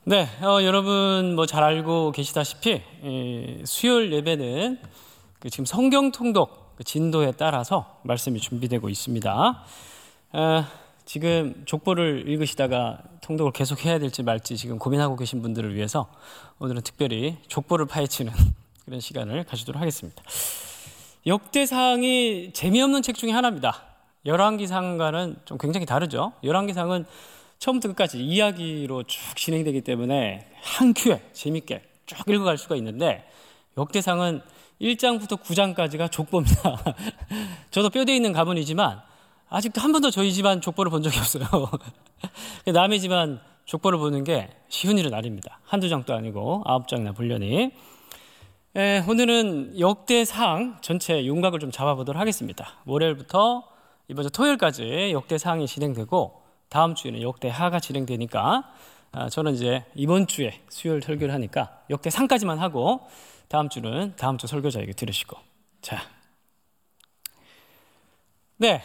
네, 여러분 잘 알고 계시다시피 수요일 예배는 지금 성경 통독 진도에 따라서 말씀이 준비되고 있습니다. 지금 족보를 읽으시다가 통독을 계속 해야 될지 말지 지금 고민하고 계신 분들을 위해서 오늘은 특별히 족보를 파헤치는 그런 시간을 가지도록 하겠습니다. 역대상이 재미없는 책 중에 하나입니다. 열왕기상과는 좀 굉장히 다르죠. 열왕기상은 처음부터 끝까지 이야기로 쭉 진행되기 때문에 한 큐에 재밌게 쭉 읽어갈 수가 있는데, 역대상은 1장부터 9장까지가 족보입니다. 저도 뼈대 있는 가문이지만 아직도 한 번도 저희 집안 족보를 본 적이 없어요. 남의 집안 족보를 보는 게 쉬운 일은 아닙니다. 한두 장도 아니고 9장이나 보려니. 오늘은 역대상 전체 윤곽을 좀 잡아보도록 하겠습니다. 월요일부터 이번 주 토요일까지 역대상이 진행되고 다음 주에는 역대하가 진행되니까 저는 이제 이번 주에 수요일 설교를 하니까 역대상까지만 하고 다음 주는 다음 주 설교자에게 들으시고. 자, 네,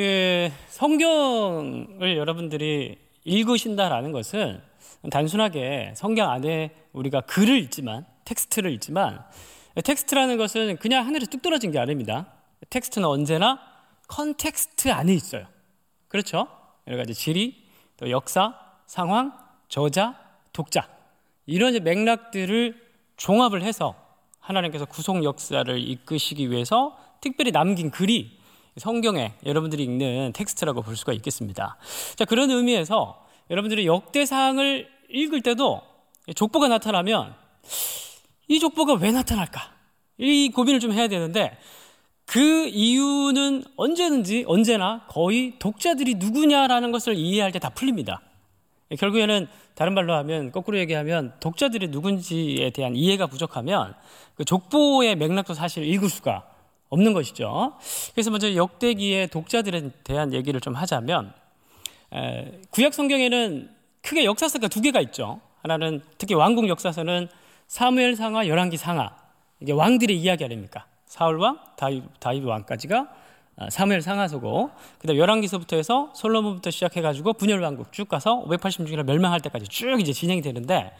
성경을 여러분들이 읽으신다라는 것은 단순하게 성경 안에 우리가 글을 읽지만, 텍스트를 읽지만, 텍스트라는 것은 그냥 하늘에서 뚝 떨어진 게 아닙니다. 텍스트는 언제나 컨텍스트 안에 있어요. 그렇죠? 여러 가지 지리, 또 역사, 상황, 저자, 독자, 이런 맥락들을 종합을 해서 하나님께서 구속 역사를 이끄시기 위해서 특별히 남긴 글이 성경에 여러분들이 읽는 텍스트라고 볼 수가 있겠습니다. 자, 그런 의미에서 여러분들이 역대상을 읽을 때도 족보가 나타나면 이 족보가 왜 나타날까? 이 고민을 좀 해야 되는데, 그 이유는 언제나 거의 독자들이 누구냐라는 것을 이해할 때 다 풀립니다. 결국에는 다른 말로 하면, 거꾸로 얘기하면 독자들이 누군지에 대한 이해가 부족하면 그 족보의 맥락도 사실 읽을 수가 없는 것이죠. 그래서 먼저 역대기의 독자들에 대한 얘기를 좀 하자면, 구약 성경에는 크게 역사서가 두 개가 있죠. 하나는 특히 왕국 역사서는 사무엘상하, 열왕기상하, 이게 왕들의 이야기 아닙니까? 사울왕, 다윗 왕까지가 사무엘상하서고, 그다음 열왕기서부터 해서 솔로몬부터 시작해가지고 분열 왕국 쭉 가서 586년이나 멸망할 때까지 쭉 이제 진행이 되는데,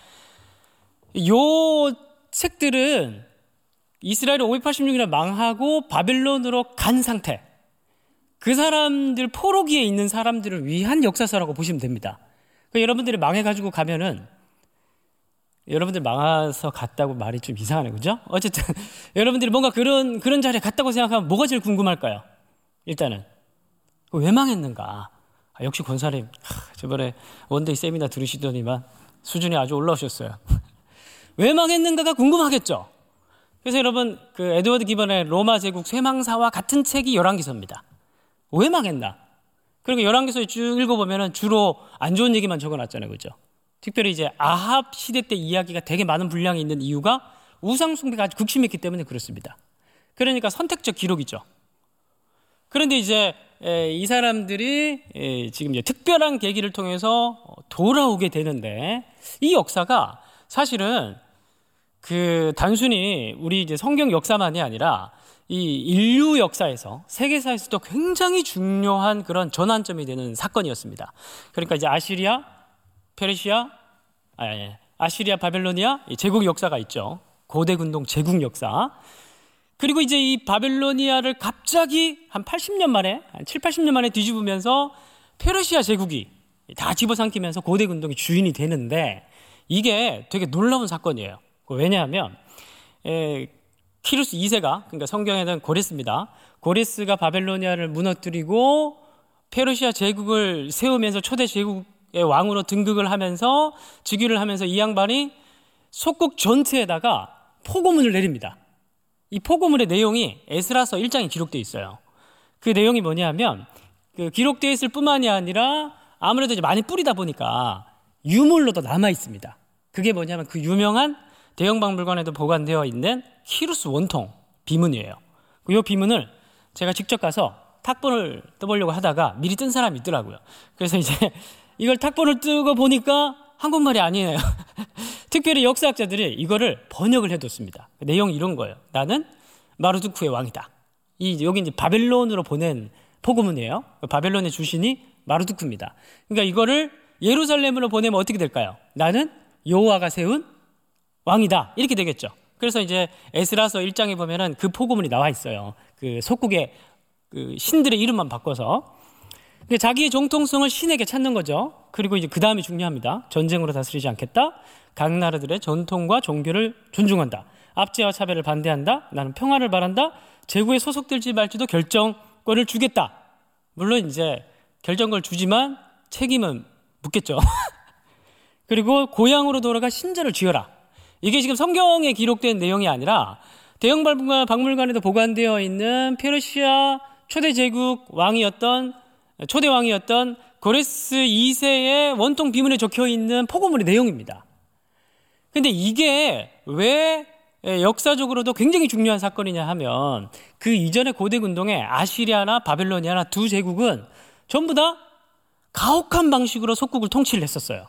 요 책들은 이스라엘이 586년이나 망하고 바벨론으로 간 상태, 그 사람들 포로기에 있는 사람들을 위한 역사서라고 보시면 됩니다. 그러니까 여러분들이 망해가지고 가면은, 여러분들 망해서 갔다고 말이 좀 이상하네, 그죠? 어쨌든 여러분들이 뭔가 그런 자리에 갔다고 생각하면 뭐가 제일 궁금할까요? 일단은 왜 망했는가? 역시 권사님, 저번에 원데이 세미나 들으시더니만 수준이 아주 올라오셨어요. 왜 망했는가가 궁금하겠죠? 그래서 여러분, 에드워드 기번의 로마 제국 쇠망사와 같은 책이 열왕기서입니다. 왜 망했나? 그리고 열왕기서에 쭉 읽어보면 주로 안 좋은 얘기만 적어놨잖아요, 그죠? 특별히 이제 아합 시대 때 이야기가 되게 많은 분량이 있는 이유가 우상 숭배가 아주 극심했기 때문에 그렇습니다. 그러니까 선택적 기록이죠. 그런데 이제 이 사람들이 지금 이제 특별한 계기를 통해서 돌아오게 되는데, 이 역사가 사실은 단순히 우리 이제 성경 역사만이 아니라 이 인류 역사에서, 세계사에서도 굉장히 중요한 그런 전환점이 되는 사건이었습니다. 그러니까 이제 아시리아, 바벨로니아 제국 역사가 있죠. 고대 군동 제국 역사. 그리고 이제 이 바벨로니아를 갑자기 한 80년 만에, 한 7, 80년 만에 뒤집으면서 페르시아 제국이 다 집어삼키면서 고대 군동이 주인이 되는데, 이게 되게 놀라운 사건이에요. 왜냐하면 키루스 2세가, 그러니까 성경에는 고레스입니다. 고레스가 바벨로니아를 무너뜨리고 페르시아 제국을 세우면서 초대 제국의 왕으로 등극을 하면서 즉위를 하면서 이 양반이 속국 전체에다가 포고문을 내립니다. 이 포고문의 내용이 에스라서 1장에 기록되어 있어요. 그 내용이 뭐냐면, 기록되어 있을 뿐만이 아니라 아무래도 이제 많이 뿌리다 보니까 유물로도 남아 있습니다. 그게 뭐냐면 그 유명한 대형박물관에도 보관되어 있는 키루스 원통 비문이에요. 이 비문을 제가 직접 가서 탁본을 떠보려고 하다가 미리 뜬 사람이 있더라고요. 그래서 이제 이걸 탁본을 뜨고 보니까 한국말이 아니에요. 특별히 역사학자들이 이거를 번역을 해뒀습니다. 내용이 이런 거예요. 나는 마르두크의 왕이다. 여기 이제 바벨론으로 보낸 포고문이에요. 바벨론의 주신이 마르두크입니다. 그러니까 이거를 예루살렘으로 보내면 어떻게 될까요? 나는 여호와가 세운 왕이다. 이렇게 되겠죠. 그래서 이제 에스라서 1장에 보면은 그 포고문이 나와 있어요. 그 속국의 그 신들의 이름만 바꿔서. 근데 자기의 정통성을 신에게 찾는 거죠. 그리고 이제 그 다음이 중요합니다. 전쟁으로 다스리지 않겠다. 각 나라들의 전통과 종교를 존중한다. 압제와 차별을 반대한다. 나는 평화를 바란다. 제국에 소속될지 말지도 결정권을 주겠다. 물론 이제 결정권을 주지만 책임은 묻겠죠. 그리고 고향으로 돌아가 신전을 지어라. 이게 지금 성경에 기록된 내용이 아니라 대형 박물관에도 보관되어 있는 페르시아 초대 제국 왕이었던 초대 왕이었던 고레스 2세의 원통 비문에 적혀 있는 포고문의 내용입니다. 근데 이게 왜 역사적으로도 굉장히 중요한 사건이냐 하면 그 이전의 고대 근동에 아시리아나 바벨로니아나 두 제국은 전부 다 가혹한 방식으로 속국을 통치를 했었어요.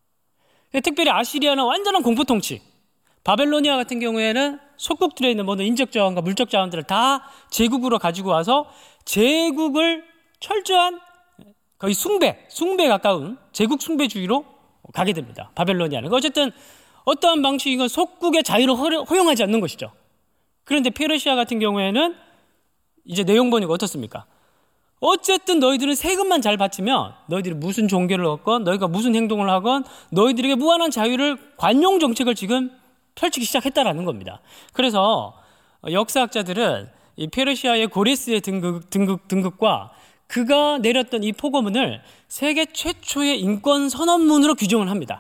특별히 아시리아는 완전한 공포 통치, 바벨로니아 같은 경우에는 속국들에 있는 모든 인적 자원과 물적 자원들을 다 제국으로 가지고 와서 제국을 철저한 거의 숭배에 가까운 제국 숭배주의로 가게 됩니다. 바벨로니아는. 어쨌든 어떠한 방식이건 속국의 자유를 허용하지 않는 것이죠. 그런데 페르시아 같은 경우에는 이제 내용 보니까 어떻습니까? 어쨌든 너희들은 세금만 잘 바치면 너희들이 무슨 종교를 얻건 너희가 무슨 행동을 하건 너희들에게 무한한 자유를 관용 정책을 지금 펼치기 시작했다라는 겁니다. 그래서 역사학자들은 이 페르시아의 고레스의 등극과 그가 내렸던 이 포고문을 세계 최초의 인권 선언문으로 규정을 합니다.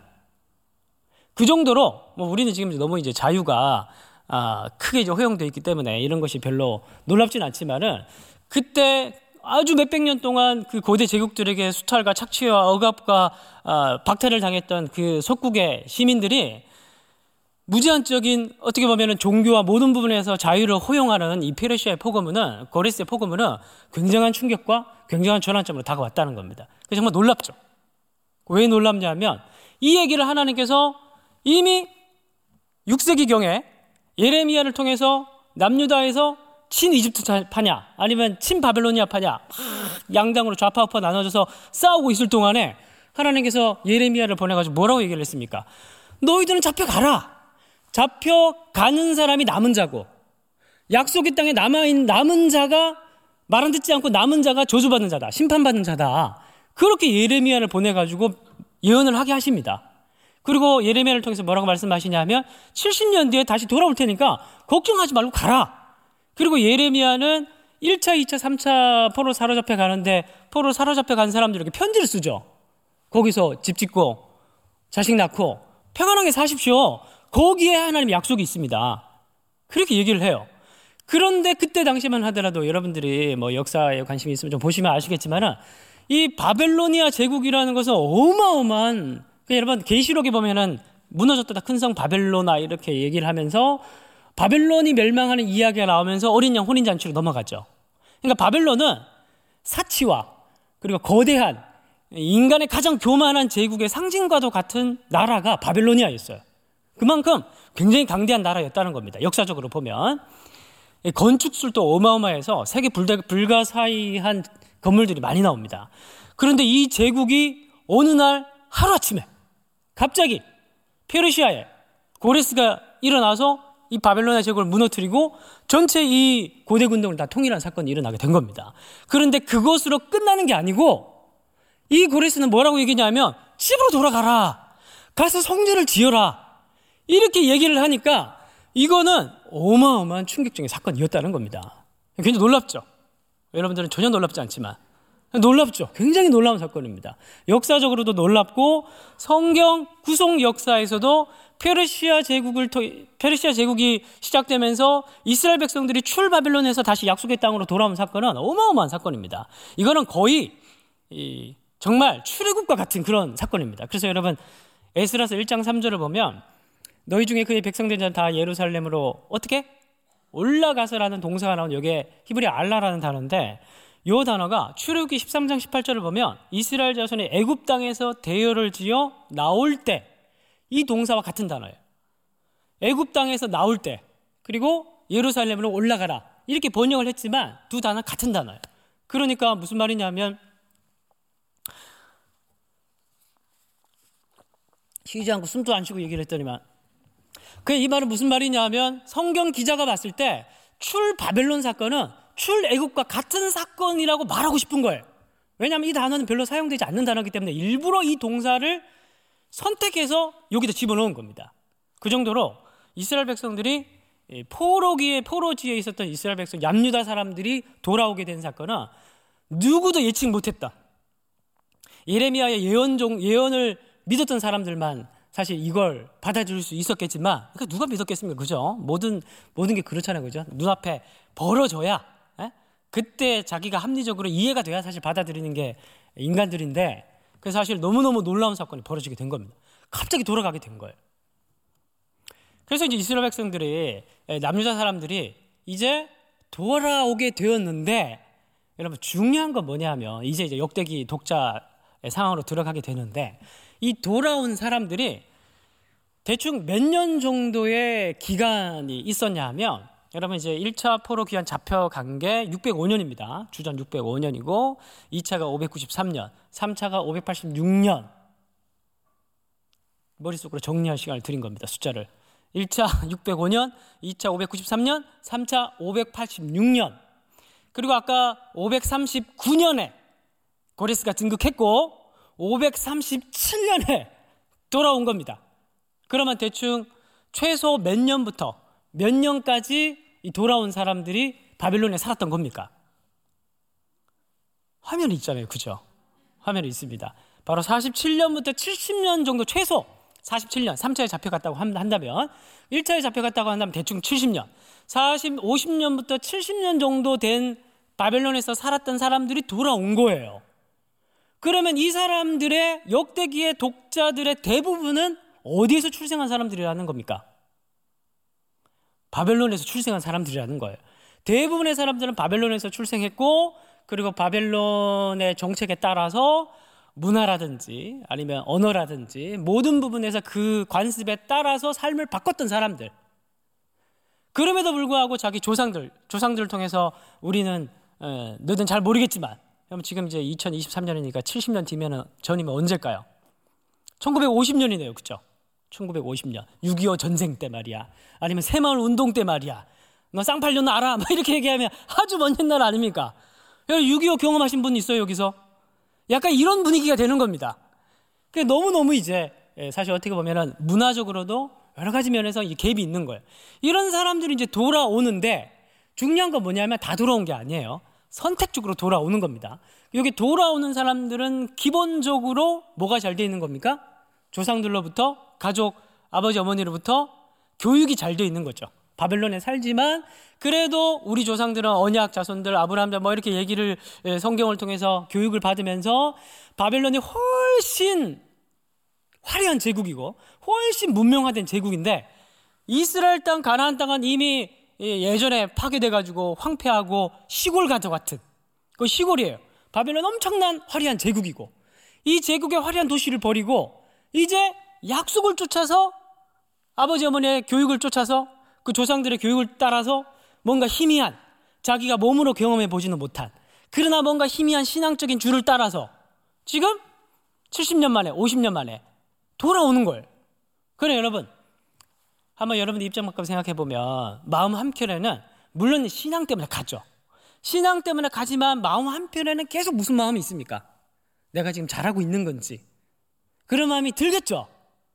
그 정도로 우리는 지금 너무 이제 자유가 크게 이제 허용되어 있기 때문에 이런 것이 별로 놀랍진 않지만은 그때 아주 몇백 년 동안 그 고대 제국들에게 수탈과 착취와 억압과 박탈을 당했던 그 속국의 시민들이 무제한적인 어떻게 보면은 종교와 모든 부분에서 자유를 허용하는 이 페르시아의 포고문은 고레스의 포고문은 굉장한 충격과 굉장한 전환점으로 다가왔다는 겁니다. 그래서 정말 놀랍죠. 왜 놀랍냐면 이 얘기를 하나님께서 이미 6세기경에 예레미야를 통해서 남유다에서 친 이집트파냐 아니면 친 바벨로니아파냐 양당으로 좌파우파 나눠져서 싸우고 있을 동안에 하나님께서 예레미야를 보내가지고 뭐라고 얘기를 했습니까? 너희들은 잡혀가라. 잡혀가는 사람이 남은 자고 약속의 땅에 남은 자가 말 안 듣지 않고 남은 자가 저주받는 자다. 심판받는 자다. 그렇게 예레미야를 보내가지고 예언을 하게 하십니다. 그리고 예레미야를 통해서 뭐라고 말씀하시냐면 70년 뒤에 다시 돌아올 테니까 걱정하지 말고 가라. 그리고 예레미야는 1차, 2차, 3차 포로 사로잡혀 가는데 포로 사로잡혀 간 사람들에게 편지를 쓰죠. 거기서 집 짓고 자식 낳고 평안하게 사십시오. 거기에 하나님의 약속이 있습니다. 그렇게 얘기를 해요. 그런데 그때 당시만 하더라도 여러분들이 뭐 역사에 관심이 있으면 좀 보시면 아시겠지만은 이 바벨로니아 제국이라는 것은 어마어마한 여러분 계시록에 보면은 무너졌다 큰 성 바벨로나 이렇게 얘기를 하면서 바벨론이 멸망하는 이야기가 나오면서 어린 양 혼인잔치로 넘어가죠. 그러니까 바벨론은 사치와 그리고 거대한 인간의 가장 교만한 제국의 상징과도 같은 나라가 바벨로니아였어요. 그만큼 굉장히 강대한 나라였다는 겁니다. 역사적으로 보면 건축술도 어마어마해서 세계 불가사의한 건물들이 많이 나옵니다. 그런데 이 제국이 어느 날 하루아침에 갑자기 페르시아에 고레스가 일어나서 이 바벨로니아 제국을 무너뜨리고 전체 이 고대 군동을 다 통일한 사건이 일어나게 된 겁니다. 그런데 그것으로 끝나는 게 아니고 이 고레스는 뭐라고 얘기냐면 집으로 돌아가라. 가서 성전을 지어라. 이렇게 얘기를 하니까 이거는 어마어마한 충격적인 사건이었다는 겁니다. 굉장히 놀랍죠? 여러분들은 전혀 놀랍지 않지만 놀랍죠? 굉장히 놀라운 사건입니다. 역사적으로도 놀랍고 성경 구속 역사에서도 페르시아 제국이 시작되면서 이스라엘 백성들이 출바빌론에서 다시 약속의 땅으로 돌아온 사건은 어마어마한 사건입니다. 이거는 거의 정말 출애굽과 같은 그런 사건입니다. 그래서 여러분 에스라서 1장 3절을 보면 너희 중에 그의 백성된 자는 다 예루살렘으로 어떻게? 올라가서라는 동사가 나온 여기에 히브리 알라라는 단어인데 이 단어가 출애굽기 13장 18절을 보면 이스라엘 자손이 애굽 땅에서 대열을 지어 나올 때 이 동사와 같은 단어예요. 애굽 땅에서 나올 때 그리고 예루살렘으로 올라가라 이렇게 번역을 했지만 두 단어는 같은 단어예요. 그러니까 무슨 말이냐면 쉬지 않고 숨도 안 쉬고 얘기를 했더니만, 이 말은 무슨 말이냐 하면 성경 기자가 봤을 때 출 바벨론 사건은 출 애굽과 같은 사건이라고 말하고 싶은 거예요. 왜냐하면 이 단어는 별로 사용되지 않는 단어이기 때문에 일부러 이 동사를 선택해서 여기다 집어넣은 겁니다. 그 정도로 이스라엘 백성들이 포로지에 있었던 이스라엘 백성 남유다 사람들이 돌아오게 된 사건은 누구도 예측 못했다. 예레미야의 예언을 믿었던 사람들만 사실 이걸 받아들일 수 있었겠지만, 그러니까 누가 믿었겠습니까? 그죠? 모든 게 그렇잖아요. 그죠? 눈앞에 벌어져야, 그때 자기가 합리적으로 이해가 돼야 사실 받아들이는 게 인간들인데, 그래서 사실 너무너무 놀라운 사건이 벌어지게 된 겁니다. 갑자기 돌아가게 된 거예요. 그래서 이제 이스라엘 백성들이, 남유다 사람들이 이제 돌아오게 되었는데, 여러분 중요한 건 뭐냐 하면 이제 역대기 독자의 상황으로 들어가게 되는데, 이 돌아온 사람들이 대충 몇 년 정도의 기간이 있었냐 하면, 여러분 이제 1차 포로 기간 잡혀간 게 605년입니다. 주전 605년이고 2차가 593년, 3차가 586년. 머릿속으로 정리할 시간을 드린 겁니다. 숫자를. 1차 605년, 2차 593년, 3차 586년. 그리고 아까 539년에 고레스가 등극했고 537년에 돌아온 겁니다. 그러면 대충 최소 몇 년부터 몇 년까지 이 돌아온 사람들이 바벨론에 살았던 겁니까? 화면이 있잖아요. 그죠? 화면이 있습니다. 바로 47년부터 70년 정도, 최소 47년, 3차에 잡혀갔다고 한다면, 1차에 잡혀갔다고 한다면 대충 70년, 50년부터 70년 정도 된 바벨론에서 살았던 사람들이 돌아온 거예요. 그러면 이 사람들의 역대기의 독자들의 대부분은 어디에서 출생한 사람들이라는 겁니까? 바벨론에서 출생한 사람들이라는 거예요. 대부분의 사람들은 바벨론에서 출생했고, 그리고 바벨론의 정책에 따라서 문화라든지 아니면 언어라든지 모든 부분에서 그 관습에 따라서 삶을 바꿨던 사람들. 그럼에도 불구하고 자기 조상들을 통해서 우리는 너희는 잘 모르겠지만, 지금 이제 2023년이니까 70년 뒤면은 전이면 언제일까요? 1950년이네요. 그렇죠? 1950년 6.25 전쟁 때 말이야. 아니면 새마을 운동 때 말이야. 너 쌍팔년 알아? 막 이렇게 얘기하면 아주 먼 옛날 아닙니까? 6.25 경험하신 분 있어요, 여기서? 약간 이런 분위기가 되는 겁니다. 너무너무 이제 사실 어떻게 보면은 문화적으로도 여러 가지 면에서 이 갭이 있는 거예요. 이런 사람들이 이제 돌아오는데, 중요한 건 뭐냐면 다 돌아온 게 아니에요. 선택적으로 돌아오는 겁니다. 여기 돌아오는 사람들은 기본적으로 뭐가 잘 돼 있는 겁니까? 조상들로부터, 가족, 아버지, 어머니로부터 교육이 잘 돼 있는 거죠. 바벨론에 살지만 그래도 우리 조상들은 언약 자손들, 아브라함 뭐 이렇게 얘기를 성경을 통해서 교육을 받으면서 바벨론이 훨씬 화려한 제국이고 훨씬 문명화된 제국인데, 이스라엘 땅, 가나안 땅은 이미 예전에 파괴돼가지고 황폐하고 시골과도 같은 그 시골이에요. 바벨론 엄청난 화려한 제국이고, 이 제국의 화려한 도시를 버리고 이제 약속을 쫓아서, 아버지 어머니의 교육을 쫓아서, 그 조상들의 교육을 따라서 뭔가 희미한, 자기가 몸으로 경험해 보지는 못한, 그러나 뭔가 희미한 신앙적인 줄을 따라서 지금 70년 만에 50년 만에 돌아오는 거예요. 그래 여러분, 한번 여러분의 입장 바꿔 생각해 보면 마음 한켠에는 물론 신앙 때문에 가죠. 신앙 때문에 가지만 마음 한편에는 계속 무슨 마음이 있습니까? 내가 지금 잘하고 있는 건지, 그런 마음이 들겠죠.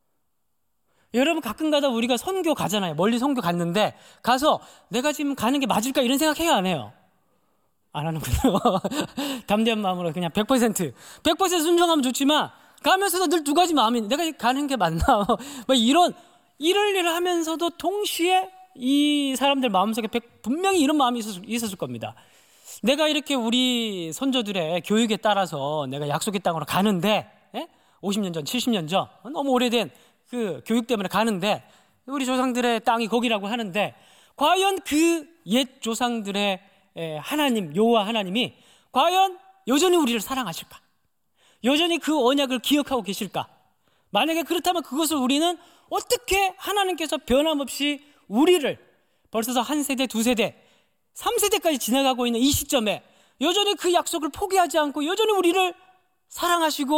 여러분 가끔가다 우리가 선교 가잖아요. 멀리 선교 갔는데 가서 내가 지금 가는 게 맞을까 이런 생각해요, 안 해요? 안 하는군요. 담대한 마음으로 그냥 100% 순종하면 좋지만 가면서도 늘 두 가지 마음이, 내가 가는 게 맞나 뭐 이런 일을 하면서도 동시에 이 사람들 마음속에 분명히 이런 마음이 있었을 겁니다. 내가 이렇게 우리 선조들의 교육에 따라서 내가 약속의 땅으로 가는데, 50년 전, 70년 전, 너무 오래된 그 교육 때문에 가는데, 우리 조상들의 땅이 거기라고 하는데, 과연 그 옛 조상들의 하나님, 여호와 하나님이 과연 여전히 우리를 사랑하실까? 여전히 그 언약을 기억하고 계실까? 만약에 그렇다면 그것을 우리는 어떻게 하나님께서 변함없이 우리를 벌써 한 세대, 두 세대, 3세대까지 지나가고 있는 이 시점에 여전히 그 약속을 포기하지 않고 여전히 우리를 사랑하시고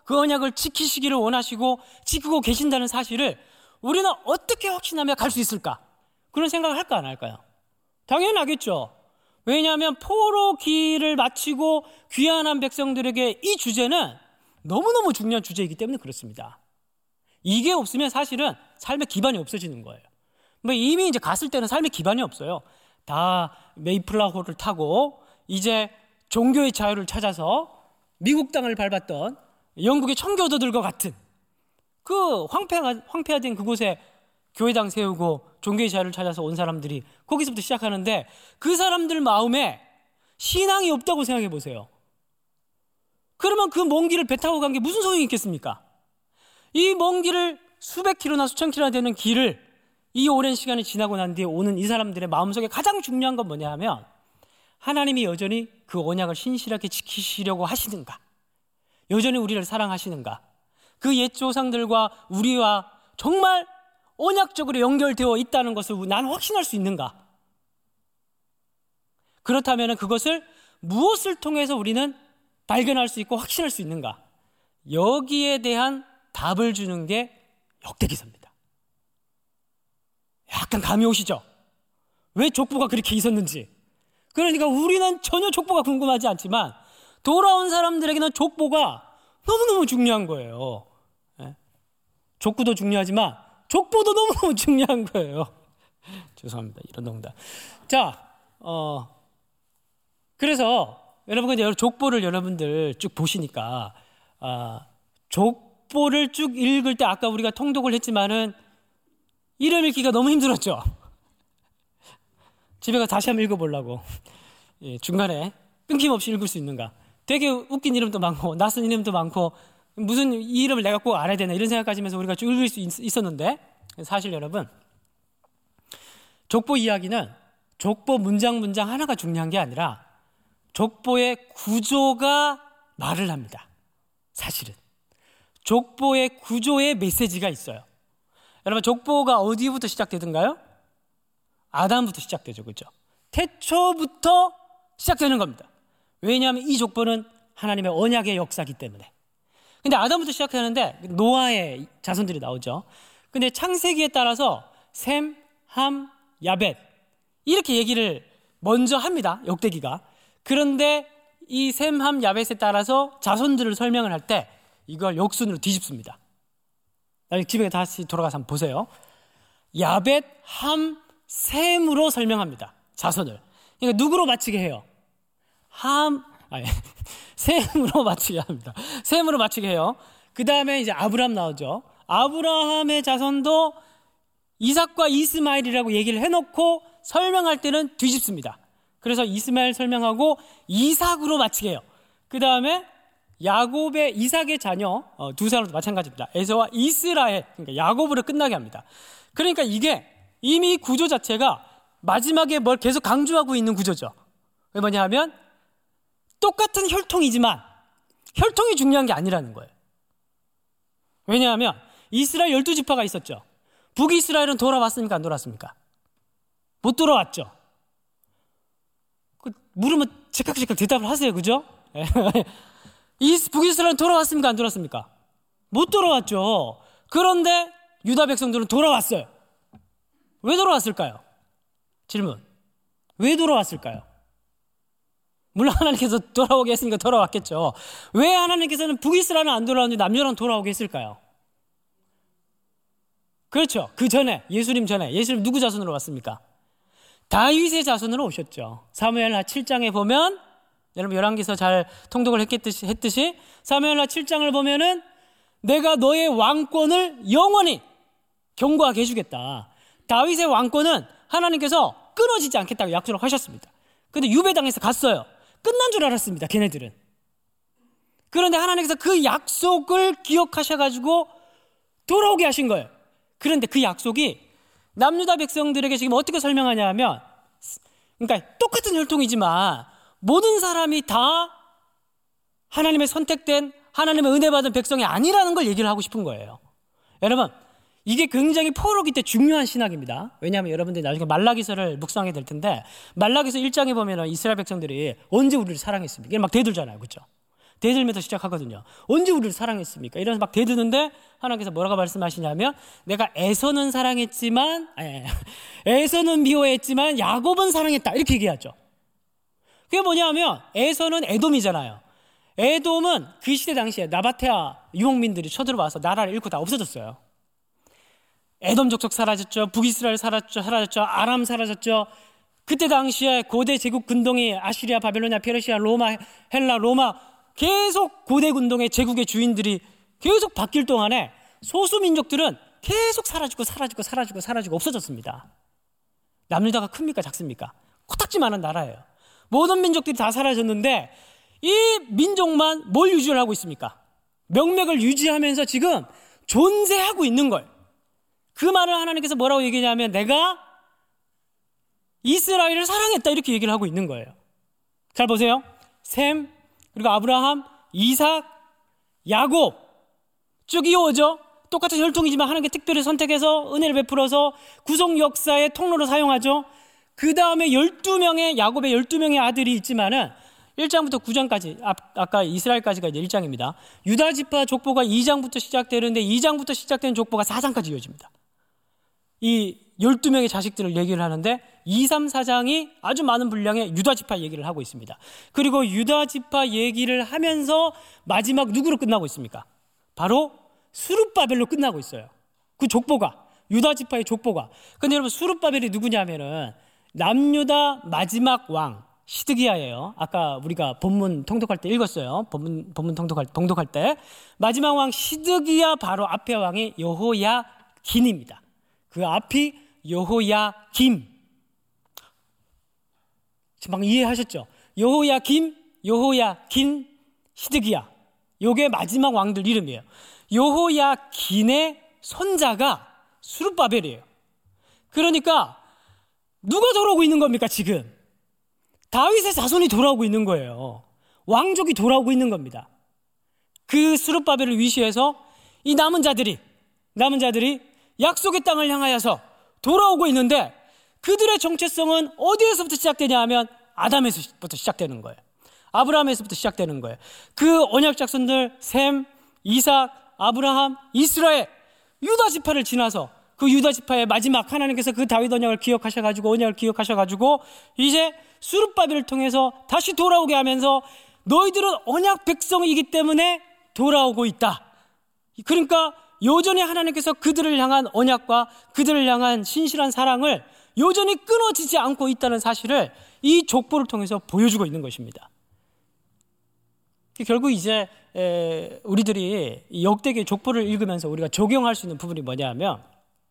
그 언약을 지키시기를 원하시고 지키고 계신다는 사실을 우리는 어떻게 확신하며 갈 수 있을까? 그런 생각을 할까 안 할까요? 당연하겠죠. 왜냐하면 포로 기를 마치고 귀환한 백성들에게 이 주제는 너무너무 중요한 주제이기 때문에 그렇습니다. 이게 없으면 사실은 삶의 기반이 없어지는 거예요. 뭐 이미 이제 갔을 때는 삶의 기반이 없어요. 다 메이플라워를 타고 이제 종교의 자유를 찾아서 미국 땅을 밟았던 영국의 청교도들과 같은 그 황폐화된 그곳에 교회당 세우고 종교의 자유를 찾아서 온 사람들이 거기서부터 시작하는데 그 사람들 마음에 신앙이 없다고 생각해 보세요. 그러면 그 먼 길을 배 타고 간 게 무슨 소용이 있겠습니까? 이 먼 길을 수백 킬로나 수천 킬로나 되는 길을 이 오랜 시간이 지나고 난 뒤에 오는 이 사람들의 마음속에 가장 중요한 건 뭐냐 하면 하나님이 여전히 그 언약을 신실하게 지키시려고 하시는가? 여전히 우리를 사랑하시는가? 그 옛 조상들과 우리와 정말 언약적으로 연결되어 있다는 것을 난 확신할 수 있는가? 그렇다면 그것을 무엇을 통해서 우리는 발견할 수 있고 확신할 수 있는가? 여기에 대한 답을 주는 게 역대기서입니다. 약간 감이 오시죠? 왜 족보가 그렇게 있었는지. 그러니까 우리는 전혀 족보가 궁금하지 않지만 돌아온 사람들에게는 족보가 너무너무 중요한 거예요. 족구도 중요하지만 족보도 너무너무 중요한 거예요. 죄송합니다. 이런 농담. 자, 그래서 여러분 족보를 여러분들 쭉 보시니까 족보를 쭉 읽을 때 아까 우리가 통독을 했지만은 이름 읽기가 너무 힘들었죠. 집에 가서 다시 한번 읽어보려고. 예, 중간에 끊김없이 읽을 수 있는가. 되게 웃긴 이름도 많고 낯선 이름도 많고 무슨 이 이름을 내가 꼭 알아야 되나 이런 생각까지면서 우리가 쭉 읽을 수 있었는데 사실 여러분 족보 이야기는 족보 문장 하나가 중요한 게 아니라 족보의 구조가 말을 합니다. 사실은 족보의 구조에 메시지가 있어요. 여러분 족보가 어디부터 시작되던가요? 아담부터 시작되죠. 그렇죠? 태초부터 시작되는 겁니다. 왜냐하면 이 족보는 하나님의 언약의 역사이기 때문에. 근데 아담부터 시작하는데 노아의 자손들이 나오죠. 근데 창세기에 따라서 셈, 함, 야벳 이렇게 얘기를 먼저 합니다. 역대기가. 그런데 이 셈, 함, 야벳에 따라서 자손들을 설명을 할 때 이걸 역순으로 뒤집습니다. 집에 다시 돌아가서 한번 보세요. 야벳, 함, 셈으로 설명합니다. 자손을. 그러니까 누구로 맞추게 해요? 셈으로 맞추게 합니다. 셈으로 맞추게 해요. 그 다음에 이제 아브라함 나오죠. 아브라함의 자손도 이삭과 이스마엘이라고 얘기를 해놓고 설명할 때는 뒤집습니다. 그래서 이스마엘 설명하고 이삭으로 맞추게 해요. 그 다음에 야곱의 이삭의 자녀 두 사람도 마찬가지입니다. 에서와 이스라엘, 그러니까 야곱으로 끝나게 합니다. 그러니까 이게 이미 구조 자체가 마지막에 뭘 계속 강조하고 있는 구조죠. 왜 뭐냐 하면 똑같은 혈통이지만 혈통이 중요한 게 아니라는 거예요. 왜냐하면 이스라엘 12지파가 있었죠. 북이스라엘은 돌아왔습니까? 안 돌아왔습니까? 못 돌아왔죠. 물으면 제깍제깍 대답을 하세요. 그죠? 북이스라엘은 돌아왔습니까? 안 돌아왔습니까? 못 돌아왔죠. 그런데 유다 백성들은 돌아왔어요. 왜 돌아왔을까요? 질문. 왜 돌아왔을까요? 물론 하나님께서 돌아오게 했으니까 돌아왔겠죠. 왜 하나님께서는 북이스라엘은 안 돌아오는데 남유다는 돌아오게 했을까요? 그렇죠. 그 전에 예수님 누구 자손으로 왔습니까? 다윗의 자손으로 오셨죠. 사무엘하 7장에 보면 여러분 열왕기서 잘 통독을 했듯이 사무엘하 7장을 보면은 내가 너의 왕권을 영원히 견고하게 해주겠다. 다윗의 왕권은 하나님께서 끊어지지 않겠다고 약속을 하셨습니다. 근데 유배당에서 갔어요. 끝난 줄 알았습니다. 걔네들은. 그런데 하나님께서 그 약속을 기억하셔가지고 돌아오게 하신 거예요. 그런데 그 약속이 남유다 백성들에게 지금 어떻게 설명하냐 하면 그러니까 똑같은 혈통이지만 모든 사람이 다 하나님의 선택된 하나님의 은혜 받은 백성이 아니라는 걸 얘기를 하고 싶은 거예요. 여러분 이게 굉장히 포로기 때 중요한 신학입니다. 왜냐하면 여러분들이 나중에 말라기서를 묵상하게 될 텐데 말라기서 1장에 보면 이스라엘 백성들이 언제 우리를 사랑했습니까? 막 대들잖아요. 그렇죠? 대들면서 시작하거든요. 언제 우리를 사랑했습니까? 이러면서 막 대드는데 하나님께서 뭐라고 말씀하시냐면 내가 에서는 사랑했지만 에서는 미워했지만 야곱은 사랑했다 이렇게 얘기하죠. 그게 뭐냐면 에서는 에돔이잖아요. 에돔은 그 시대 당시에 나바테아 유목민들이 쳐들어와서 나라를 잃고 다 없어졌어요. 에돔 족속 사라졌죠. 북이스라엘 사라졌죠. 아람 사라졌죠. 그때 당시에 고대 제국 군동이 아시리아, 바벨로니아, 페르시아, 로마, 헬라, 로마 계속 고대 군동의 제국의 주인들이 계속 바뀔 동안에 소수 민족들은 계속 사라지고 없어졌습니다. 남유다가 큽니까 작습니까? 코딱지만한 나라예요. 모든 민족들이 다 사라졌는데 이 민족만 뭘 유지를 하고 있습니까? 명맥을 유지하면서 지금 존재하고 있는 거예요. 그 말을 하나님께서 뭐라고 얘기하냐면 내가 이스라엘을 사랑했다 이렇게 얘기를 하고 있는 거예요. 잘 보세요. 셈, 그리고 아브라함, 이삭, 야곱 쭉 이어오죠. 똑같은 혈통이지만 하나님께 특별히 선택해서 은혜를 베풀어서 구속 역사의 통로로 사용하죠. 그 다음에 12명의 야곱의 12명의 아들이 있지만은 1장부터 9장까지 아까 이스라엘까지가 이제 1장입니다. 유다 지파 족보가 2장부터 시작되는데 2장부터 시작되는 족보가 4장까지 이어집니다. 이 12명의 자식들을 얘기를 하는데 2, 3, 4장이 아주 많은 분량의 유다 지파 얘기를 하고 있습니다. 그리고 유다 지파 얘기를 하면서 마지막 누구로 끝나고 있습니까? 바로 수룹바벨로 끝나고 있어요. 그 족보가 유다 지파의 족보가. 근데 여러분 수룹바벨이 누구냐면은 남유다 마지막 왕 시드기야예요. 아까 우리가 본문 통독할 때 읽었어요. 본문 통독할 때 마지막 왕 시드기야 바로 앞에 왕이 여호야긴입니다. 그 앞이 여호야김. 지금 막 이해하셨죠? 여호야김, 여호야긴, 시드기야. 요게 마지막 왕들 이름이에요. 여호야긴의 손자가 수룹바벨이에요. 그러니까 누가 돌아오고 있는 겁니까 지금? 다윗의 자손이 돌아오고 있는 거예요. 왕족이 돌아오고 있는 겁니다. 그 수룹바벨을 위시해서 이 남은 자들이 약속의 땅을 향하여서 돌아오고 있는데 그들의 정체성은 어디에서부터 시작되냐 하면 아담에서부터 시작되는 거예요. 아브라함에서부터 시작되는 거예요. 그 언약 자손들 셈, 이삭, 아브라함, 이스라엘, 유다 지파를 지나서 그 유다 지파의 마지막 하나님께서 그 다윗 언약을 기억하셔가지고 이제 수룹바벨을 통해서 다시 돌아오게 하면서 너희들은 언약 백성이기 때문에 돌아오고 있다. 그러니까 여전히 하나님께서 그들을 향한 언약과 그들을 향한 신실한 사랑을 여전히 끊어지지 않고 있다는 사실을 이 족보를 통해서 보여주고 있는 것입니다. 결국 이제 우리들이 역대기의 족보를 읽으면서 우리가 적용할 수 있는 부분이 뭐냐면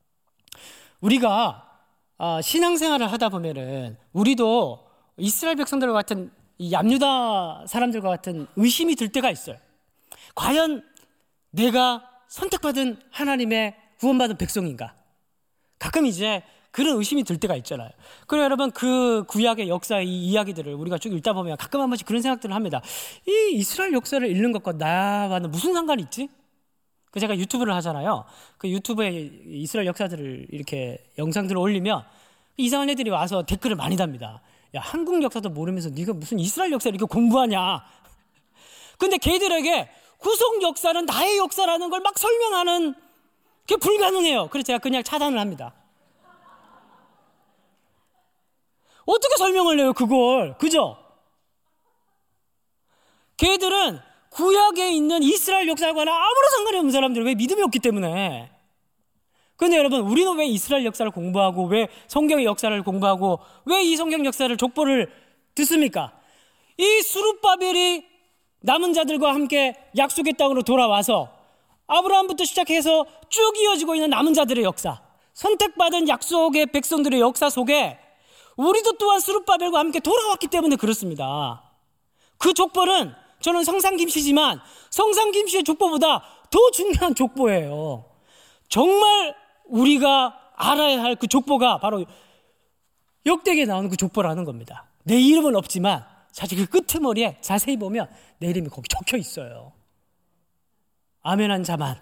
우리가 신앙생활을 하다 보면은 우리도 이스라엘 백성들과 같은 이 남유다 사람들과 같은 의심이 들 때가 있어요. 과연 내가 선택받은 하나님의 구원받은 백성인가? 가끔 이제 그런 의심이 들 때가 있잖아요. 그래서 여러분 그 구약의 역사의 이 이야기들을 우리가 쭉 읽다 보면 가끔 한 번씩 그런 생각들을 합니다. 이 이스라엘 역사를 읽는 것과 나와는 무슨 상관이 있지? 그 제가 유튜브를 하잖아요. 그 유튜브에 이스라엘 역사들을 이렇게 영상들을 올리면 이상한 애들이 와서 댓글을 많이 답니다. 야, 한국 역사도 모르면서 네가 무슨 이스라엘 역사를 이렇게 공부하냐? 근데 걔들에게 구속 역사는 나의 역사라는 걸 막 설명하는 게 불가능해요. 그래서 제가 그냥 차단을 합니다. 어떻게 설명을 해요, 그걸? 그죠? 걔들은 구약에 있는 이스라엘 역사와는 아무런 상관이 없는 사람들, 왜 믿음이 없기 때문에. 그런데 여러분, 우리는 왜 이스라엘 역사를 공부하고, 왜 성경의 역사를 공부하고, 왜 이 성경 역사를 족보를 듣습니까? 이 수룹바벨이 남은 자들과 함께 약속의 땅으로 돌아와서 아브라함부터 시작해서 쭉 이어지고 있는 남은 자들의 역사, 선택받은 약속의 백성들의 역사 속에 우리도 또한 수룹바벨과 함께 돌아왔기 때문에 그렇습니다. 그 족보는 저는 성상김씨지만 성상김씨의 족보보다 더 중요한 족보예요. 정말 우리가 알아야 할 그 족보가 바로 역대기에 나오는 그 족보라는 겁니다. 내 이름은 없지만 사실 그 끄트머리에 자세히 보면 내 이름이 거기 적혀 있어요. 아멘한 자만.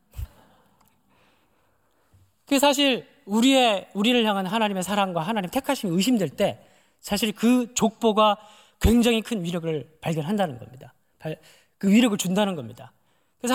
그 사실 우리를 향한 하나님의 사랑과 하나님 택하심이 의심될 때 사실 그 족보가 굉장히 큰 위력을 발견한다는 겁니다. 그 위력을 준다는 겁니다. 그래서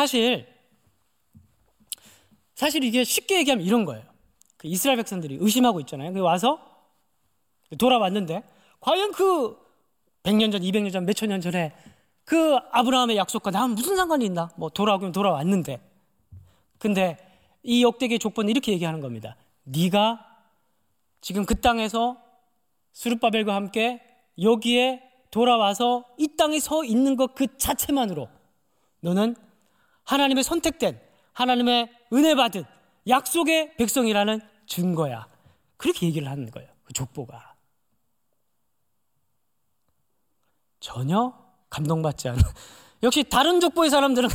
사실 이게 쉽게 얘기하면 이런 거예요. 그 이스라엘 백성들이 의심하고 있잖아요. 그 와서 돌아왔는데 과연 그 100년 전, 200년 전, 몇천 년 전에 그 아브라함의 약속과 나는 무슨 상관이 있나? 뭐 돌아오긴 돌아왔는데, 근데 이 역대기의 족보는 이렇게 얘기하는 겁니다. 네가 지금 그 땅에서 스룹바벨과 함께 여기에 돌아와서 이 땅에 서 있는 것 그 자체만으로 너는 하나님의 선택된, 하나님의 은혜 받은 약속의 백성이라는 증거야. 그렇게 얘기를 하는 거예요. 그 족보가. 전혀 감동받지 않은. 역시 다른 족보의 사람들은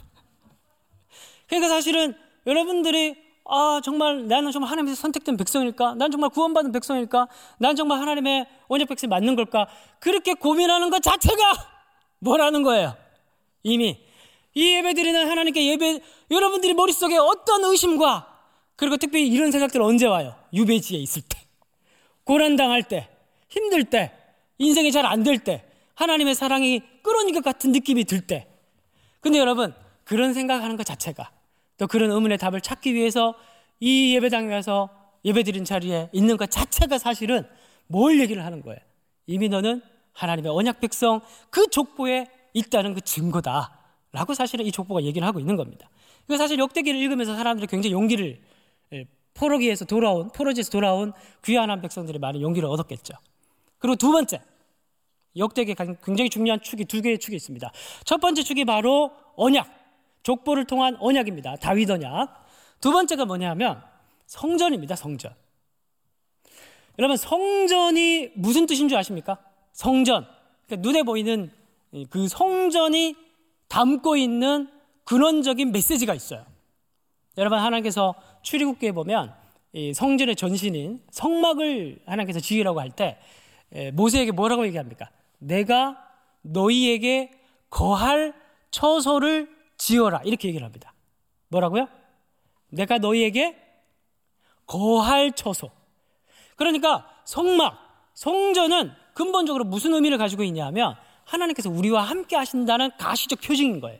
그러니까 사실은 여러분들이 정말 나는 정말 하나님께서 선택된 백성일까? 난 정말 구원받은 백성일까? 난 정말 하나님의 언약 백성이 맞는 걸까? 그렇게 고민하는 것 자체가 뭐라는 거예요? 이미 이 예배드리는 하나님께 여러분들이 머릿속에 어떤 의심과, 그리고 특별히 이런 생각들 언제 와요? 유배지에 있을 때, 고난당할 때, 힘들 때, 인생이 잘 안 될 때, 하나님의 사랑이 끊어진 것 같은 느낌이 들 때. 근데 여러분, 그런 생각하는 것 자체가, 또 그런 의문의 답을 찾기 위해서 이 예배당에 가서 예배드린 자리에 있는 것 자체가 사실은 뭘 얘기를 하는 거예요? 이미 너는 하나님의 언약 백성 그 족보에 있다는 그 증거다 라고 사실은 이 족보가 얘기를 하고 있는 겁니다. 그래서 사실 역대기를 읽으면서 사람들이 굉장히 용기를, 포로지에서 돌아온 귀한 백성들이 많은 용기를 얻었겠죠. 그리고 두 번째, 역대기에 굉장히 중요한 축이 두 개의 축이 있습니다. 첫 번째 축이 바로 언약, 족보를 통한 언약입니다. 다윗 언약. 두 번째가 뭐냐면 성전입니다. 성전. 여러분, 성전이 무슨 뜻인 줄 아십니까? 성전, 그러니까 눈에 보이는 그 성전이 담고 있는 근원적인 메시지가 있어요. 여러분, 하나님께서 출애굽기에 보면 이 성전의 전신인 성막을 하나님께서 지으라고 할 때 모세에게 뭐라고 얘기합니까? 내가 너희에게 거할 처소를 지어라, 이렇게 얘기를 합니다. 뭐라고요? 내가 너희에게 거할 처소. 그러니까 성막, 성전은 근본적으로 무슨 의미를 가지고 있냐면 하나님께서 우리와 함께 하신다는 가시적 표징인 거예요.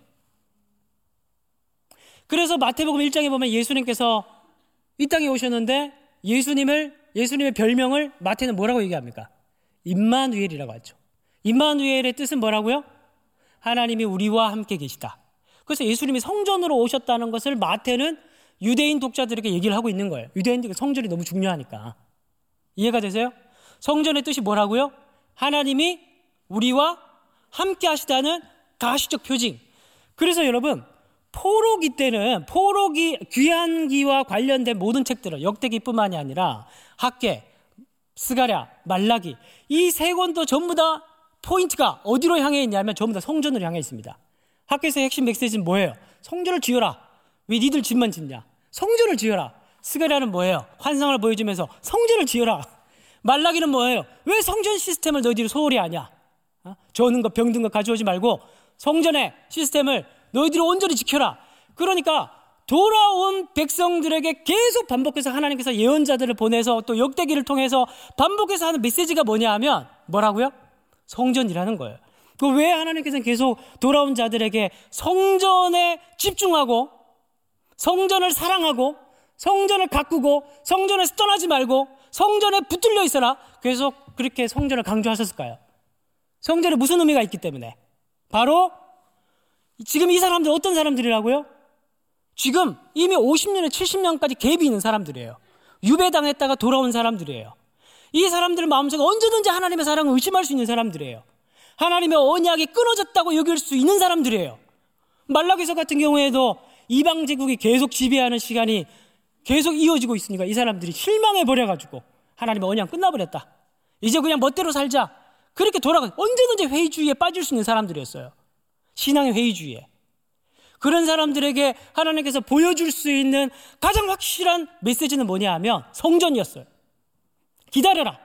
그래서 마태복음 1장에 보면 예수님께서 이 땅에 오셨는데 예수님의 별명을 마태는 뭐라고 얘기합니까? 임마누엘이라고 하죠. 임마누엘의 뜻은 뭐라고요? 하나님이 우리와 함께 계시다. 그래서 예수님이 성전으로 오셨다는 것을 마태는 유대인 독자들에게 얘기를 하고 있는 거예요. 유대인들에게 성전이 너무 중요하니까. 이해가 되세요? 성전의 뜻이 뭐라고요? 하나님이 우리와 함께 하시다는 가시적 표징. 그래서 여러분, 포로기 때는 귀환기와 관련된 모든 책들은 역대기뿐만이 아니라 학계, 스가랴, 말라기, 이 세 권도 전부 다 포인트가 어디로 향해 있냐면 전부 다 성전으로 향해 있습니다. 학계에서의 핵심 메시지는 뭐예요? 성전을 지어라. 왜 니들 집만 짓냐? 성전을 지어라. 스가랴는 뭐예요? 환상을 보여주면서 성전을 지어라. 말라기는 뭐예요? 왜 성전 시스템을 너희들이 소홀히 하냐? 저는 것 병든 것 가져오지 말고 성전의 시스템을 너희들이 온전히 지켜라. 그러니까 돌아온 백성들에게 계속 반복해서 하나님께서 예언자들을 보내서 또 역대기를 통해서 반복해서 하는 메시지가 뭐냐 하면 뭐라고요? 성전이라는 거예요. 그 왜 하나님께서는 계속 돌아온 자들에게 성전에 집중하고 성전을 사랑하고 성전을 가꾸고 성전에서 떠나지 말고 성전에 붙들려 있어라, 계속 그렇게 성전을 강조하셨을까요? 성전에 무슨 의미가 있기 때문에. 바로 지금 이 사람들 어떤 사람들이라고요? 지금 이미 50년에 70년까지 갭이 있는 사람들이에요. 유배당했다가 돌아온 사람들이에요. 이 사람들 마음속에 언제든지 하나님의 사랑을 의심할 수 있는 사람들이에요. 하나님의 언약이 끊어졌다고 여길 수 있는 사람들이에요. 말라기서 같은 경우에도 이방 제국이 계속 지배하는 시간이 계속 이어지고 있으니까 이 사람들이 실망해버려가지고 하나님의 언약 끝나버렸다, 이제 그냥 멋대로 살자, 그렇게 언제든지 회의주의에 빠질 수 있는 사람들이었어요. 신앙의 회의주의에. 그런 사람들에게 하나님께서 보여줄 수 있는 가장 확실한 메시지는 뭐냐 하면 성전이었어요. 기다려라.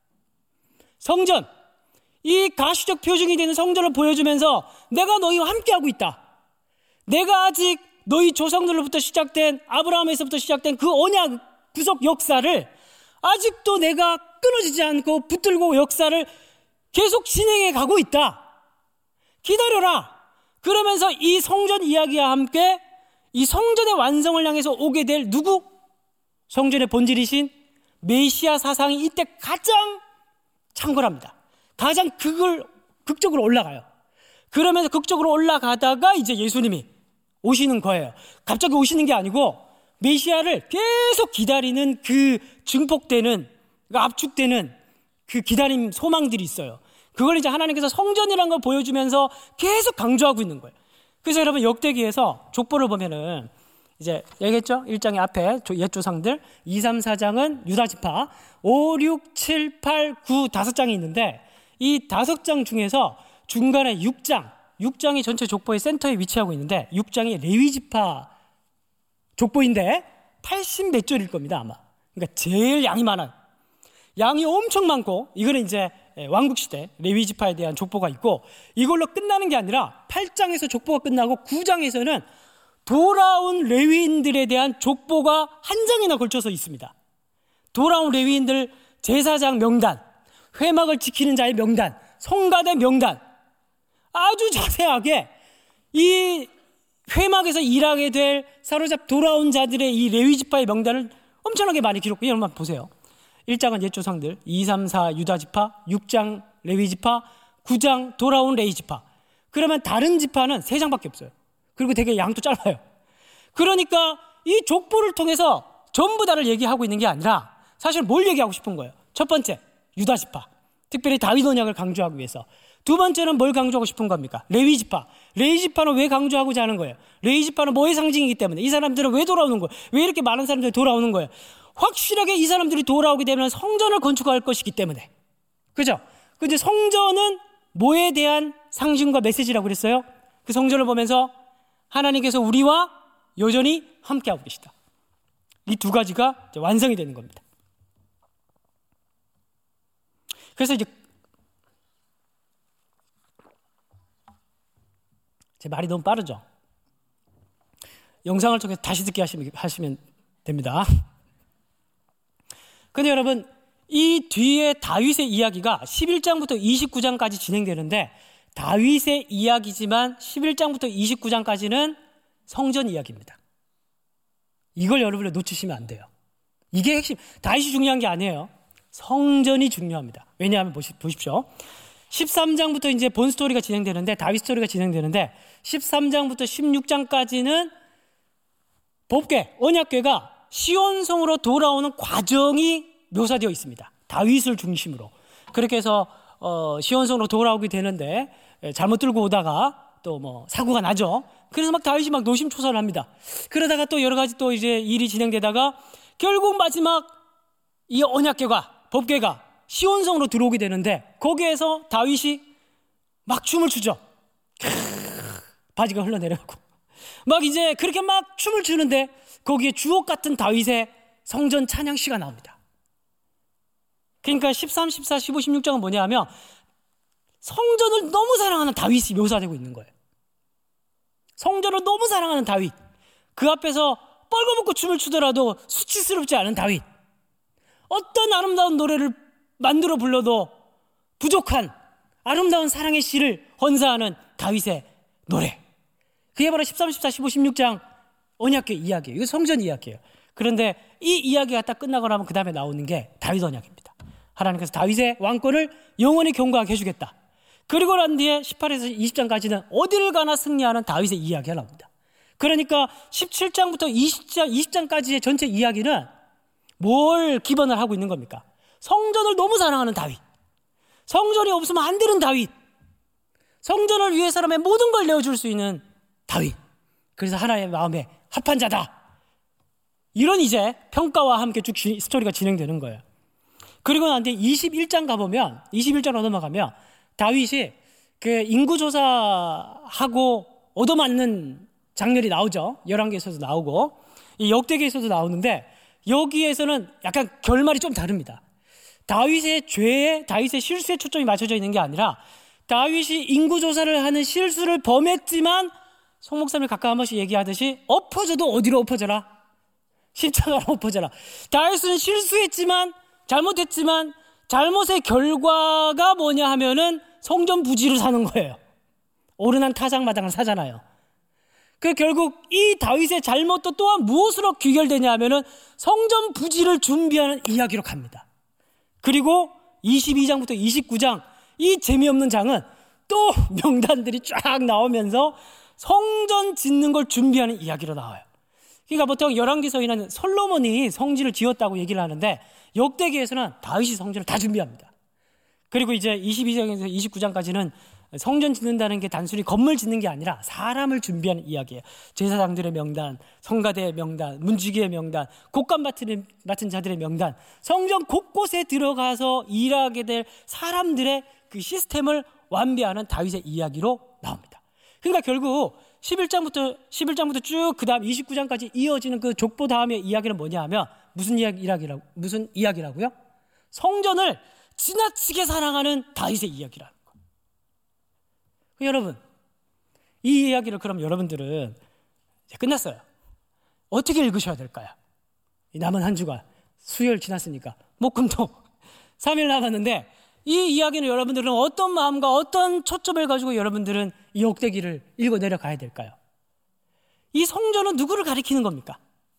성전, 이 가시적 표징이 되는 성전을 보여주면서 내가 너희와 함께하고 있다. 내가 아직 너희 조상들로부터 시작된, 아브라함에서부터 시작된 그 언약 구속 역사를 아직도 내가 끊어지지 않고 붙들고 역사를 계속 진행해 가고 있다. 기다려라. 그러면서 이 성전 이야기와 함께 이 성전의 완성을 향해서 오게 될 누구? 성전의 본질이신 메시아 사상이 이때 가장 창궐합니다. 가장 극적으로 올라가요. 그러면서 극적으로 올라가다가 이제 예수님이 오시는 거예요. 갑자기 오시는 게 아니고 메시아를 계속 기다리는 그 증폭되는, 압축되는 그 기다림 소망들이 있어요. 그걸 이제 하나님께서 성전이라는 걸 보여주면서 계속 강조하고 있는 거예요. 그래서 여러분 역대기에서 족보를 보면은 이제 얘기했죠? 1장의 앞에 옛 조상들, 2, 3, 4장은 유다 지파, 5, 6, 7, 8, 9 5장이 있는데 이 5장 중에서 중간에 6장이 전체 족보의 센터에 위치하고 있는데 6장이 레위 지파 족보인데 80 몇 절일 겁니다, 아마. 그러니까 제일 양이 많아요. 양이 엄청 많고, 이거는 이제 왕국시대 레위 지파에 대한 족보가 있고, 이걸로 끝나는 게 아니라 8장에서 족보가 끝나고 9장에서는 돌아온 레위인들에 대한 족보가 한 장이나 걸쳐서 있습니다. 돌아온 레위인들 제사장 명단, 회막을 지키는 자의 명단, 성가대 명단, 아주 자세하게 이 회막에서 일하게 될 사로잡 돌아온 자들의 이 레위 지파의 명단을 엄청나게 많이 기록해요. 여러분 보세요. 1장은 옛 조상들, 2, 3, 4 유다 지파, 6장 레위 지파, 9장 돌아온 레위 지파. 그러면 다른 지파는 3장밖에 없어요. 그리고 되게 양도 짧아요. 그러니까 이 족보를 통해서 전부 다를 얘기하고 있는 게 아니라 사실 뭘 얘기하고 싶은 거예요? 첫 번째, 유다 지파. 특별히 다윗 언약을 강조하기 위해서. 두 번째는 뭘 강조하고 싶은 겁니까? 레위 지파. 레위 지파는 왜 강조하고자 하는 거예요? 레위 지파는 뭐의 상징이기 때문에. 이 사람들은 왜 돌아오는 거예요? 왜 이렇게 많은 사람들이 돌아오는 거예요? 확실하게 이 사람들이 돌아오게 되면 성전을 건축할 것이기 때문에. 그죠? 근데 성전은 뭐에 대한 상징과 메시지라고 그랬어요? 그 성전을 보면서 하나님께서 우리와 여전히 함께하고 계시다. 이 두 가지가 완성이 되는 겁니다. 그래서 이제 제 말이 너무 빠르죠? 영상을 통해서 다시 듣게 하시면 됩니다. 근데 여러분, 이 뒤에 다윗의 이야기가 11장부터 29장까지 진행되는데 다윗의 이야기지만 11장부터 29장까지는 성전 이야기입니다. 이걸 여러분이 놓치시면 안 돼요. 이게 핵심. 다윗이 중요한 게 아니에요. 성전이 중요합니다. 왜냐하면 보십시오. 13장부터 이제 본 스토리가 진행되는데, 다윗 스토리가 진행되는데 13장부터 16장까지는 법궤, 언약궤가 시온성으로 돌아오는 과정이 묘사되어 있습니다. 다윗을 중심으로. 그렇게 해서 시온성으로 돌아오게 되는데 잘못 들고 오다가 또 뭐 사고가 나죠. 그래서 막 다윗이 막 노심초사를 합니다. 그러다가 또 여러 가지 또 이제 일이 진행되다가 결국 마지막 이 언약궤가, 법궤가 시온성으로 들어오게 되는데 거기에서 다윗이 막 춤을 추죠. 바지가 흘러내려가고 막 이제 그렇게 막 춤을 추는데 거기에 주옥 같은 다윗의 성전 찬양시가 나옵니다. 그러니까 13, 14, 15, 16장은 뭐냐 하면 성전을 너무 사랑하는 다윗이 묘사되고 있는 거예요. 성전을 너무 사랑하는 다윗, 그 앞에서 뻘거벗고 춤을 추더라도 수치스럽지 않은 다윗, 어떤 아름다운 노래를 만들어 불러도 부족한 아름다운 사랑의 시를 헌사하는 다윗의 노래, 그게 바로 13, 14, 15, 16장 언약궤 이야기예요. 이거 성전 이야기예요. 그런데 이 이야기가 딱 끝나고 나면 그 다음에 나오는 게 다윗 언약입니다. 하나님께서 다윗의 왕권을 영원히 경고하게 해주겠다. 그리고 난 뒤에 18에서 20장까지는 어디를 가나 승리하는 다윗의 이야기가 나옵니다. 그러니까 17장부터 20장까지의 전체 이야기는 뭘 기반을 하고 있는 겁니까? 성전을 너무 사랑하는 다윗, 성전이 없으면 안 되는 다윗, 성전을 위해 사람의 모든 걸 내어줄 수 있는 다윗, 그래서 하나님의 마음에 합한 자다, 이런 이제 평가와 함께 쭉 스토리가 진행되는 거예요. 그리고 난 뒤에 21장 가보면, 21장으로 넘어가면 다윗이 그 인구조사하고 얻어맞는 장면이 나오죠. 열왕기에서도 나오고 이 역대기에서도 나오는데 여기에서는 약간 결말이 좀 다릅니다. 다윗의 죄에, 다윗의 실수에 초점이 맞춰져 있는 게 아니라 다윗이 인구조사를 하는 실수를 범했지만 송 목사님이 각각 한 번씩 얘기하듯이 엎어져도 어디로 엎어져라? 십자가로 엎어져라. 다윗은 실수했지만, 잘못했지만 잘못의 결과가 뭐냐 하면은 성전 부지로 사는 거예요. 오르난 타작마당을 사잖아요. 그 결국 이 다윗의 잘못도 또한 무엇으로 귀결되냐 하면은 성전 부지를 준비하는 이야기로 갑니다. 그리고 22장부터 29장 이 재미없는 장은 또 명단들이 쫙 나오면서 성전 짓는 걸 준비하는 이야기로 나와요. 그러니까 보통 열왕기서에는 솔로몬이 성전을 지었다고 얘기를 하는데 역대기에서는 다윗이 성전을 다 준비합니다. 그리고 이제 22장에서 29장까지는 성전 짓는다는 게 단순히 건물 짓는 게 아니라 사람을 준비하는 이야기예요. 제사장들의 명단, 성가대의 명단, 문지기의 명단, 곡간 맡은 자들의 명단, 성전 곳곳에 들어가서 일하게 될 사람들의 그 시스템을 완비하는 다윗의 이야기로 나옵니다. 그러니까 결국 11장부터 쭉 그 다음 29장까지 이어지는 그 족보 다음의 이야기는 뭐냐 하면 무슨 이야기라고요? 성전을 지나치게 사랑하는 다윗의 이야기라는 거예요. 여러분, 이 이야기를 그럼 여러분들은 이제 끝났어요. 어떻게 읽으셔야 될까요? 남은 한 주가 수요일 지났으니까 목금토 3일 남았는데 이 이야기는 여러분들은 어떤 마음과 어떤 초점을 가지고 여러분들은 이 역대기를 읽어 내려가야 될까요? 이 성전은 누구를 가리키는 겁니까?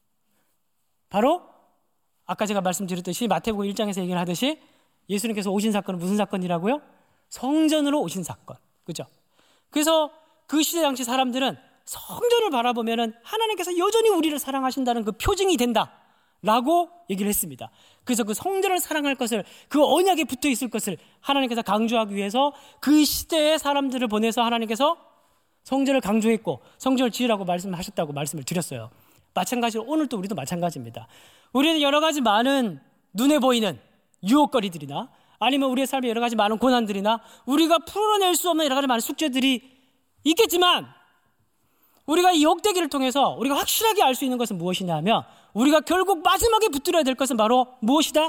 바로 아까 제가 말씀드렸듯이 마태복음 1장에서 얘기를 하듯이 예수님께서 오신 사건은 무슨 사건이라고요? 성전으로 오신 사건. 그죠? 그래서 그 시대 당시 사람들은 성전을 바라보면은 하나님께서 여전히 우리를 사랑하신다는 그 표징이 된다라고 얘기를 했습니다. 그래서 그 성전을 사랑할 것을, 그 언약에 붙어 있을 것을 하나님께서 강조하기 위해서 그 시대의 사람들을 보내서 하나님께서 성전을 강조했고 성전을 지으라고 말씀하셨다고 말씀을 드렸어요. 마찬가지로 오늘 또 우리도 마찬가지입니다. 우리는 여러 가지 많은 눈에 보이는 유혹거리들이나 아니면 우리의 삶에 여러 가지 많은 고난들이나 우리가 풀어낼 수 없는 여러 가지 많은 숙제들이 있겠지만 우리가 이 역대기를 통해서 우리가 확실하게 알 수 있는 것은 무엇이냐 하면 우리가 결국 마지막에 붙들어야 될 것은 바로 무엇이다?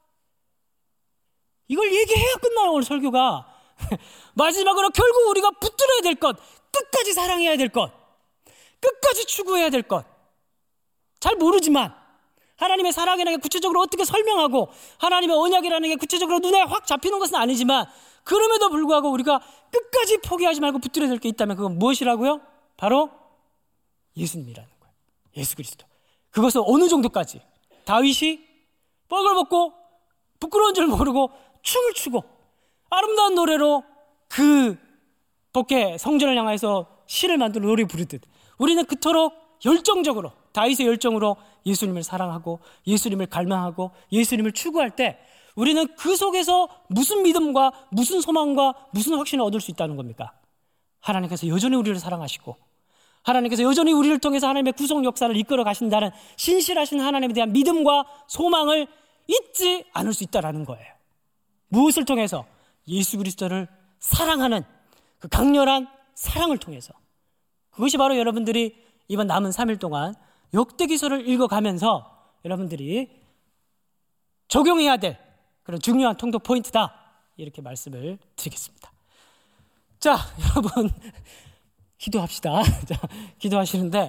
이걸 얘기해야 끝나요, 오늘 설교가. 마지막으로 결국 우리가 붙들어야 될 것, 끝까지 사랑해야 될 것, 끝까지 추구해야 될 것. 잘 모르지만 하나님의 사랑이라는 게 구체적으로 어떻게 설명하고 하나님의 언약이라는 게 구체적으로 눈에 확 잡히는 것은 아니지만 그럼에도 불구하고 우리가 끝까지 포기하지 말고 붙들어야 될 게 있다면 그건 무엇이라고요? 바로 예수님이라는 거예요. 예수 그리스도. 그것은 어느 정도까지? 다윗이 뻘걸 벗고 부끄러운 줄 모르고 춤을 추고 아름다운 노래로 그 복개 성전을 향해서 시를 만들어 노래 부르듯 우리는 그토록 열정적으로 다윗의 열정으로 예수님을 사랑하고 예수님을 갈망하고 예수님을 추구할 때 우리는 그 속에서 무슨 믿음과 무슨 소망과 무슨 확신을 얻을 수 있다는 겁니까? 하나님께서 여전히 우리를 사랑하시고 하나님께서 여전히 우리를 통해서 하나님의 구속 역사를 이끌어 가신다는 신실하신 하나님에 대한 믿음과 소망을 잊지 않을 수 있다는 거예요. 무엇을 통해서? 예수 그리스도를 사랑하는 그 강렬한 사랑을 통해서. 그것이 바로 여러분들이 이번 남은 3일 동안 역대기서를 읽어가면서 여러분들이 적용해야 될 그런 중요한 통독 포인트다, 이렇게 말씀을 드리겠습니다. 자, 여러분 기도합시다. 자, 기도하시는데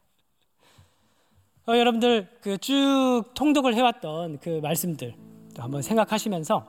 여러분들 그 쭉 통독을 해왔던 그 말씀들 한번 생각하시면서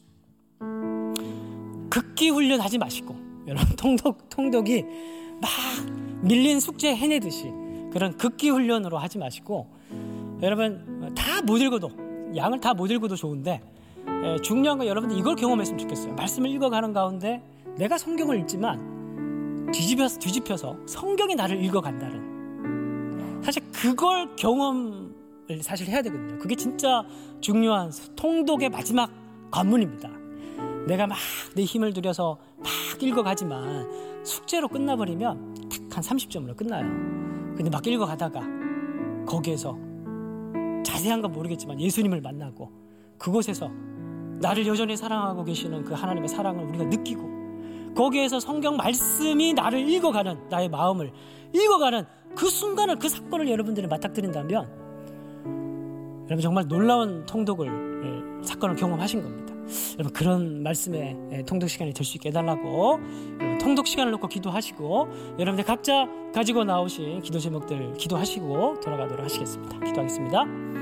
극기 훈련하지 마시고 여러분 통독이 막 밀린 숙제 해내듯이 그런 극기 훈련으로 하지 마시고 여러분 다 못 읽어도 양을 다 못 읽어도 좋은데 중요한 건 여러분들 이걸 경험했으면 좋겠어요. 말씀을 읽어가는 가운데 내가 성경을 읽지만 뒤집혀서 성경이 나를 읽어간다는 사실 그걸 경험을 사실 해야 되거든요. 그게 진짜 중요한 통독의 마지막 관문입니다. 내가 막 내 힘을 들여서 막 읽어가지만 숙제로 끝나버리면 딱 한 30점으로 끝나요. 근데 막 읽어가다가 거기에서 자세한 건 모르겠지만 예수님을 만나고 그곳에서 나를 여전히 사랑하고 계시는 그 하나님의 사랑을 우리가 느끼고 거기에서 성경 말씀이 나를 읽어가는 나의 마음을 읽어가는 그 순간을 그 사건을 여러분들이 맞닥뜨린다면 여러분 정말 놀라운 통독을 사건을 경험하신 겁니다. 여러분 그런 말씀의 통독 시간이 될 수 있게 해달라고 여러분 통독 시간을 놓고 기도하시고 여러분들 각자 가지고 나오신 기도 제목들 기도하시고 돌아가도록 하시겠습니다. 기도하겠습니다.